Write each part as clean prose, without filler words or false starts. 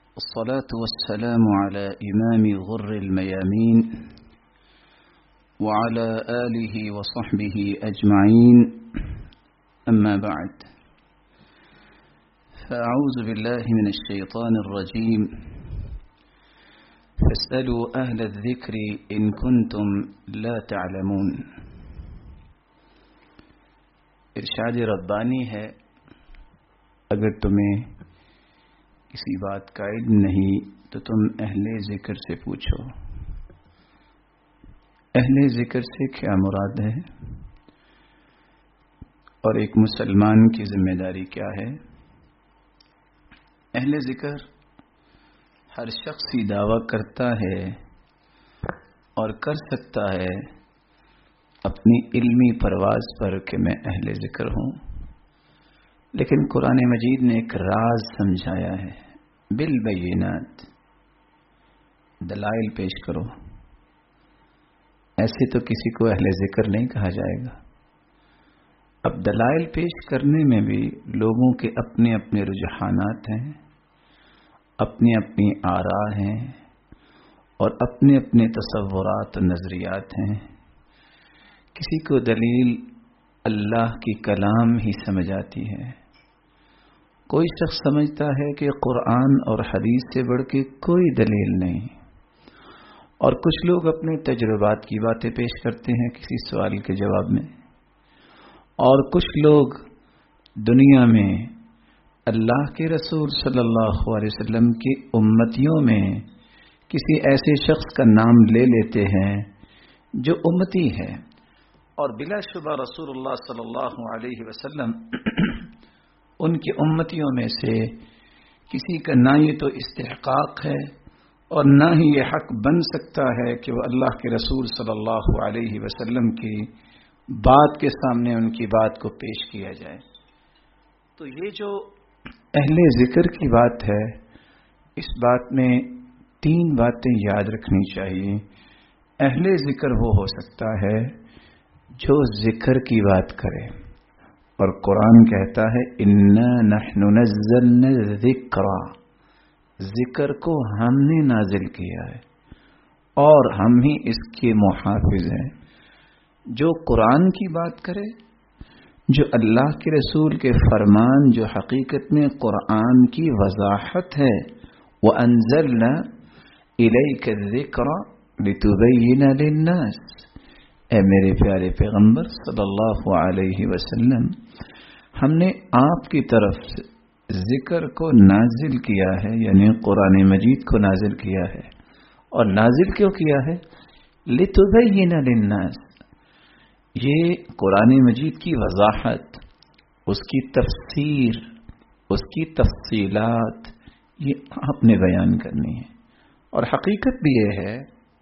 والصلاة والسلام على إمام غر الميامين وعلى آله وصحبه أجمعين، أما بعد، فأعوذ بالله من الشيطان الرجيم. فاسألوا أهل الذكر إن كنتم لا تعلمون. ارشاد ربانی ہے، اگر تمہیں کسی بات کا علم نہیں تو تم اہل ذکر سے پوچھو. اہل ذکر سے کیا مراد ہے اور ایک مسلمان کی ذمہ داری کیا ہے؟ اہل ذکر ہر شخص ہی دعویٰ کرتا ہے اور کر سکتا ہے اپنی علمی پرواز پر کہ میں اہل ذکر ہوں، لیکن قرآن مجید نے ایک راز سمجھایا ہے، بالبینات، دلائل پیش کرو. ایسے تو کسی کو اہل ذکر نہیں کہا جائے گا. اب دلائل پیش کرنے میں بھی لوگوں کے اپنے اپنے رجحانات ہیں، اپنی اپنی آراء ہیں اور اپنے اپنے تصورات و نظریات ہیں. کسی کو دلیل اللہ کی کلام ہی سمجھ آتی ہے، کوئی شخص سمجھتا ہے کہ قرآن اور حدیث سے بڑھ کے کوئی دلیل نہیں، اور کچھ لوگ اپنے تجربات کی باتیں پیش کرتے ہیں کسی سوال کے جواب میں، اور کچھ لوگ دنیا میں اللہ کے رسول صلی اللہ علیہ وسلم کی امتیوں میں کسی ایسے شخص کا نام لے لیتے ہیں جو امتی ہے، اور بلا شبہ رسول اللہ صلی اللہ علیہ وسلم ان کی امتیوں میں سے کسی کا نہ یہ تو استحقاق ہے اور نہ ہی یہ حق بن سکتا ہے کہ وہ اللہ کے رسول صلی اللہ علیہ وسلم کی بات کے سامنے ان کی بات کو پیش کیا جائے. تو یہ جو اہل ذکر کی بات ہے، اس بات میں 3 باتیں یاد رکھنی چاہیے. اہل ذکر وہ ہو سکتا ہے جو ذکر کی بات کرے، اور قرآن کہتا ہے اِنَّا نَحْنُ نَزَّلْنَا الذِّكْرَ، ذکر کو ہم نے نازل کیا ہے اور ہم ہی اس کے محافظ ہیں. جو قرآن کی بات کرے، جو اللہ کے رسول کے فرمان جو حقیقت میں قرآن کی وضاحت ہے، وَأَنزَلْنَا إِلَيْكَ الذِّكْرَ لِتُبَيِّنَ لِلنَّاسِ، اے میرے پیارے پیغمبر صلی اللہ علیہ وسلم، ہم نے آپ کی طرف سے ذکر کو نازل کیا ہے، یعنی قرآن مجید کو نازل کیا ہے. اور نازل کیوں کیا ہے؟ لِتُبَيِّنَ لِلنَّاسِ، یہ قرآن مجید کی وضاحت، اس کی تفسیر، اس کی تفصیلات، یہ آپ نے بیان کرنی ہے. اور حقیقت بھی یہ ہے،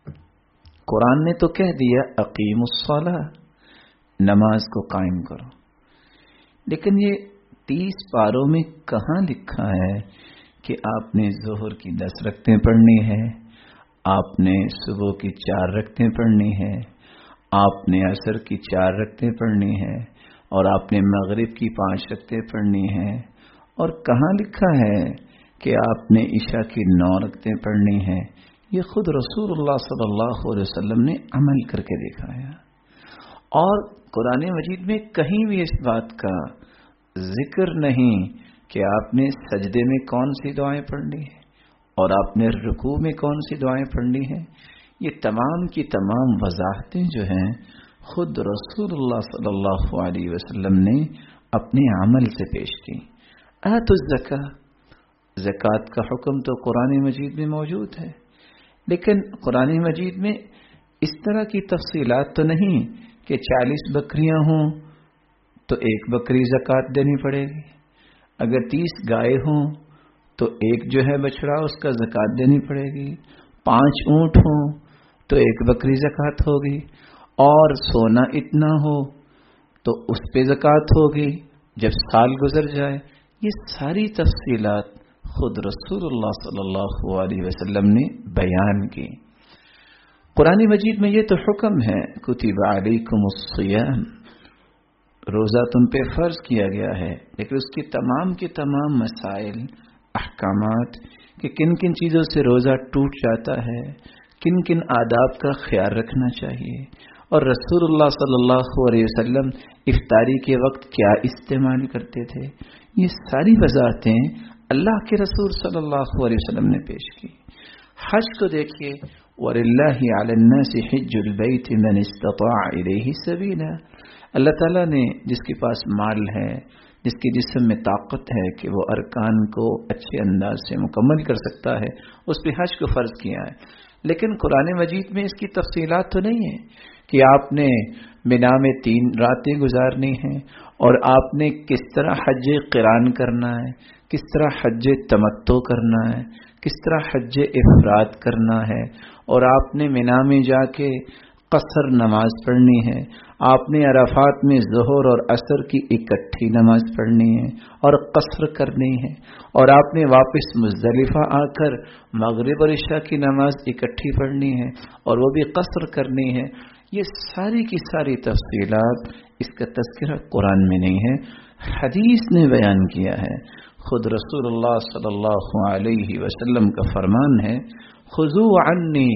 قرآن نے تو کہہ دیا اقیم الصلاۃ، نماز کو قائم کرو، لیکن یہ 30 پاروں میں کہاں لکھا ہے کہ آپ نے ظہر کی 10 رکعتیں پڑھنی ہے، آپ نے صبح کی 4 رکعتیں پڑھنی ہے، آپ نے عصر کی 4 رکعتیں پڑھنی ہے، اور آپ نے مغرب کی 5 رکعتیں پڑھنی ہے. اور کہاں لکھا ہے کہ آپ نے عشاء کی 9 رکعتیں پڑھنی ہے؟ یہ خود رسول اللہ صلی اللہ علیہ وسلم نے عمل کر کے دکھایا. اور قرآن مجید میں کہیں بھی اس بات کا ذکر نہیں کہ آپ نے سجدے میں کون سی دعائیں پڑھنی ہے اور آپ نے رکوع میں کون سی دعائیں پڑھنی ہے. یہ تمام کی تمام وضاحتیں جو ہیں خود رسول اللہ صلی اللہ علیہ وسلم نے اپنے عمل سے پیش کی. آتوا الزکاۃ، زکوٰۃ کا حکم تو قرآن مجید میں موجود ہے، لیکن قرآن مجید میں اس طرح کی تفصیلات تو نہیں کہ 40 بکریاں ہوں تو 1 بکری زکوٰۃ دینی پڑے گی، اگر 30 گائے ہوں تو 1 جو ہے بچڑا اس کا زکوٰۃ دینی پڑے گی، 5 اونٹ ہوں تو 1 بکری زکوٰۃ ہوگی، اور سونا اتنا ہو تو اس پہ زکوٰۃ ہوگی جب سال گزر جائے. یہ ساری تفصیلات خود رسول اللہ صلی اللہ علیہ وسلم نے بیان کی. قرآن مجید میں یہ تو حکم ہے کتب علیکم الصیام، روزہ تم پہ فرض کیا گیا ہے، لیکن اس کی تمام کے تمام مسائل، احکامات کہ کن کن چیزوں سے روزہ ٹوٹ جاتا ہے، کن کن آداب کا خیال رکھنا چاہیے، اور رسول اللہ صلی اللہ علیہ وسلم افطاری کے وقت کیا استعمال کرتے تھے. یہ ساری وضاحتیں اللہ کے رسول صلی اللہ علیہ وسلم نے پیش کی. حج کو دیکھیے، وَلِلَّهِ عَلَى النَّاسِ حِجُّ الْبَيْتِ مَنِ اسْتَطَاعَ إِلَيْهِ سَبِيلًا. اللہ تعالیٰ نے جس کے پاس مال ہے، جس کے جسم میں طاقت ہے کہ وہ ارکان کو اچھے انداز سے مکمل کر سکتا ہے، اس پہ حج کو فرض کیا ہے. لیکن قرآن مجید میں اس کی تفصیلات تو نہیں ہے کہ آپ نے منا میں 3 راتیں گزارنی ہیں، اور آپ نے کس طرح حج قران کرنا ہے، کس طرح حج تمتع کرنا ہے، کس طرح حج افراد کرنا ہے، اور آپ نے منا میں جا کے قصر نماز پڑھنی ہے، آپ نے عرفات میں ظہر اور عصر کی اکٹھی نماز پڑھنی ہے اور قصر کرنی ہے، اور آپ نے واپس مزدلفہ آ کر مغرب اور عشاء کی نماز اکٹھی پڑھنی ہے اور وہ بھی قصر کرنی ہے. یہ ساری کی ساری تفصیلات، اس کا تذکرہ قرآن میں نہیں ہے، حدیث نے بیان کیا ہے. خود رسول اللہ صلی اللہ علیہ وسلم کا فرمان ہے، خذوا عنی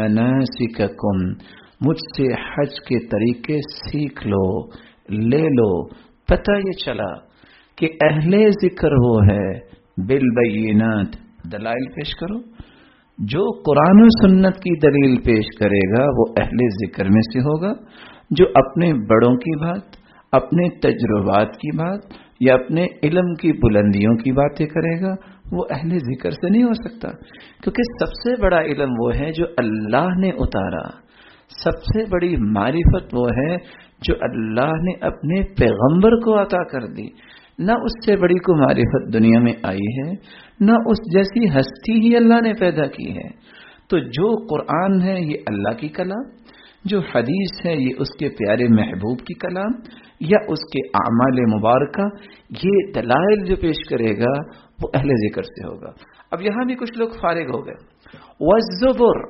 مناسککم، مجھ سے حج کے طریقے سیکھ لو، لے لو. پتہ یہ چلا کہ اہل ذکر وہ ہے بالبینات، دلائل پیش کرو. جو قرآن و سنت کی دلیل پیش کرے گا وہ اہل ذکر میں سے ہوگا. جو اپنے بڑوں کی بات، اپنے تجربات کی بات یا اپنے علم کی بلندیوں کی باتیں کرے گا وہ اہل ذکر سے نہیں ہو سکتا. کیونکہ سب سے بڑا علم وہ ہے جو اللہ نے اتارا، سب سے بڑی معرفت وہ ہے جو اللہ نے اپنے پیغمبر کو عطا کر دی. نہ اس سے بڑی کو معرفت دنیا میں آئی ہے، نہ اس جیسی ہستی ہی اللہ نے پیدا کی ہے. تو جو قرآن ہے یہ اللہ کی کلام، جو حدیث ہے یہ اس کے پیارے محبوب کی کلام یا اس کے اعمال مبارکہ، یہ دلائل جو پیش کرے گا وہ اہل ذکر سے ہوگا. اب یہاں بھی کچھ لوگ فارغ ہو گئے. والزبر،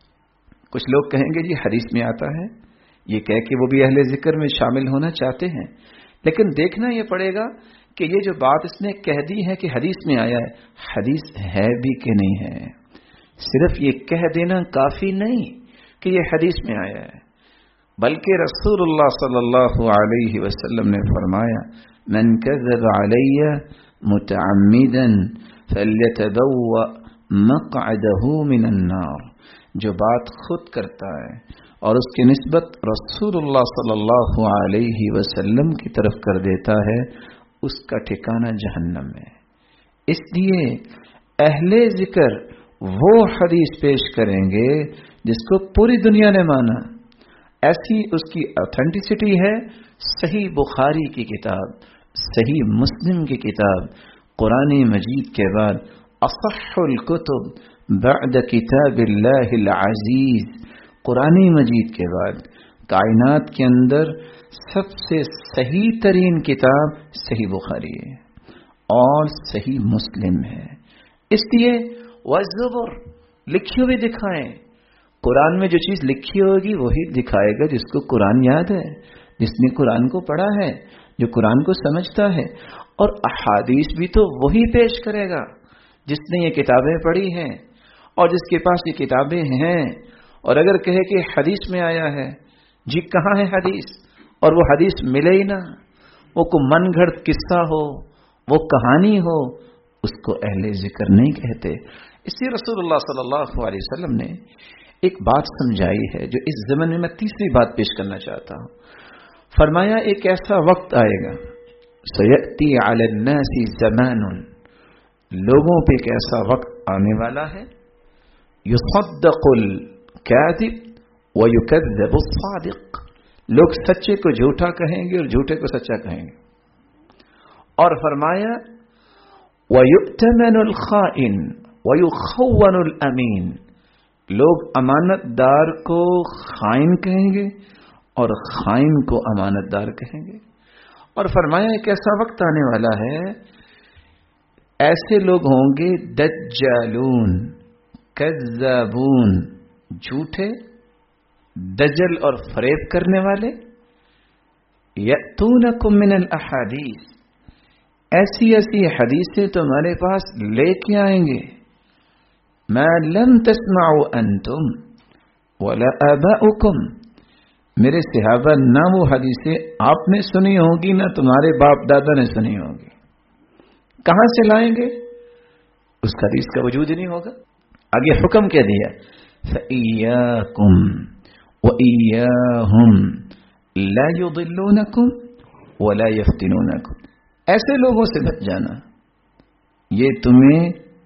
کچھ لوگ کہیں گے جی حدیث میں آتا ہے، یہ کہہ کہ وہ بھی اہل ذکر میں شامل ہونا چاہتے ہیں، لیکن دیکھنا یہ پڑے گا کہ یہ جو بات اس نے کہہ دی ہے کہ حدیث میں آیا ہے، حدیث ہے بھی کہ نہیں ہے. صرف یہ کہہ دینا کافی نہیں کہ یہ حدیث میں آیا ہے، بلکہ رسول اللہ صلی اللہ علیہ وسلم نے فرمایا، من کذب علی متعمدا فلیتبوأ مقعدہ من النار. جو بات خود کرتا ہے اور اس کی نسبت رسول اللہ صلی اللہ علیہ وسلم کی طرف کر دیتا ہے، اس کا ٹھکانہ جہنم ہے. اس لیے اہل ذکر وہ حدیث پیش کریں گے جس کو پوری دنیا نے مانا، ایسی اس کی اتھینٹسٹی ہے. صحیح بخاری کی کتاب، صحیح مسلم کی کتاب، قرآن مجید کے بعد اصح الکتب بعد کتاب اللہ العزیز، قرآن مجید کے بعد کائنات کے اندر سب سے صحیح ترین کتاب صحیح بخاری ہے اور صحیح مسلم ہے. اس لیے والزبر، لکھی ہوئی دکھائیں. قرآن میں جو چیز لکھی ہوگی وہی دکھائے گا جس کو قرآن یاد ہے، جس نے قرآن کو پڑھا ہے، جو قرآن کو سمجھتا ہے. اور احادیث بھی تو وہی پیش کرے گا جس نے یہ کتابیں پڑھی ہیں اور جس کے پاس یہ کتابیں ہیں. اور اگر کہے کہ حدیث میں آیا ہے، جی کہاں ہے حدیث؟ اور وہ حدیث ملے ہی نہ، وہ کو من گھڑت قصہ ہو، وہ کہانی ہو، اس کو اہل ذکر نہیں کہتے. اسی رسول اللہ صلی اللہ علیہ وسلم نے ایک بات سمجھائی ہے جو اس زمانے میں تیسری بات پیش کرنا چاہتا ہوں. فرمایا ایک ایسا وقت آئے گا، سیأتی علی الناس زمان، لوگوں پہ ایک ایسا وقت آنے والا ہے، یصدق الکاذب ویکذب الصادق، لوگ سچے کو جھوٹا کہیں گے اور جھوٹے کو سچا کہیں گے. اور فرمایا وَيُؤْتَمَنُ الْخَائِنُ وَيُخَوَّنُ الْأَمِينُ، لوگ امانت دار کو خائن کہیں گے اور خائن کو امانت دار کہیں گے. اور فرمایا ایک ایسا وقت آنے والا ہے، ایسے لوگ ہوں گے دجالون، کذابون، جھوٹے، دجل اور فریب کرنے والے. یأتونکم من الاحادیث، ایسی ایسی حدیثیں تمہارے پاس لے کے آئیں گے ما لم تسمعوا انتم ولا آباؤکم، میرے صحابہ نہ وہ حدیثیں آپ نے سنی ہوگی نہ تمہارے باپ دادا نے سنی ہوگی، کہاں سے لائیں گے؟ اس حدیث کا وجود ہی نہیں ہوگا۔ آگے حکم کیا دیا، فَإِيَّاكُمْ وَإِيَّاهُمْ لَا يُضِلُّونَكُمْ وَلَا يَفْتِنُونَكُمْ، ایسے لوگوں سے بچ جانا یہ تمہیں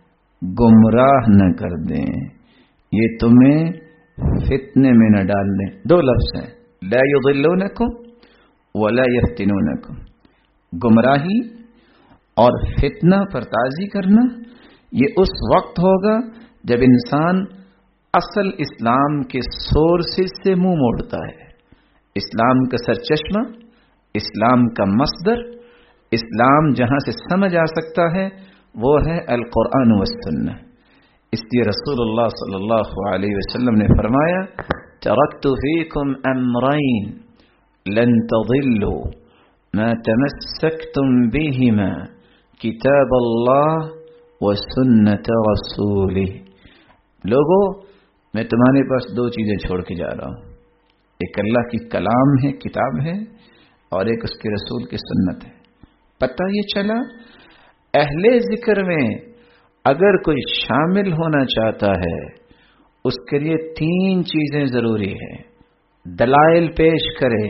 گمراہ نہ کر دیں، یہ تمہیں فتنے میں نہ ڈال دیں۔ دو لفظ ہیں، لا یضلونکم ولا یفتنونکم، گمراہی اور فتنہ پرتازی کرنا یہ اس وقت ہوگا جب انسان اصل اسلام کے سورسز سے منہ موڑتا ہے۔ اسلام کا سرچشمہ، اسلام کا مصدر، اسلام جہاں سے سمجھ آ سکتا ہے وہ ہے القرآن والسنہ۔ اس لیے رسول اللہ صلی اللہ علیہ وسلم نے فرمایا، ترکت فیکم امرین لن تضلوا ما تمسکتم بہما کتاب اللہ وسنت رسولہ۔ لوگوں، میں تمہارے پاس دو چیزیں چھوڑ کے جا رہا ہوں، ایک اللہ کی کلام ہے، کتاب ہے، اور ایک اس کے رسول کی سنت ہے۔ پتہ یہ چلا اہل ذکر میں اگر کوئی شامل ہونا چاہتا ہے اس کے لیے تین چیزیں ضروری ہے، دلائل پیش کرے،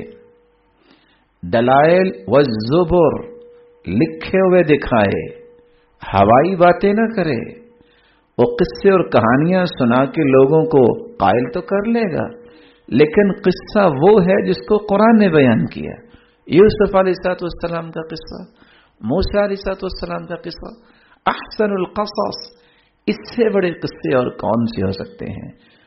دلائل والزبر، لکھے ہوئے دکھائے، ہوائی باتیں نہ کرے۔ وہ قصے اور کہانیاں سنا کے لوگوں کو قائل تو کر لے گا، لیکن قصہ وہ ہے جس کو قرآن نے بیان کیا۔ یوسف علیہ السلام کا قصہ، موسیٰ علیہ السلام کا قصہ، احسن القصص، اس سے بڑے قصے اور کون سے ہو سکتے ہیں؟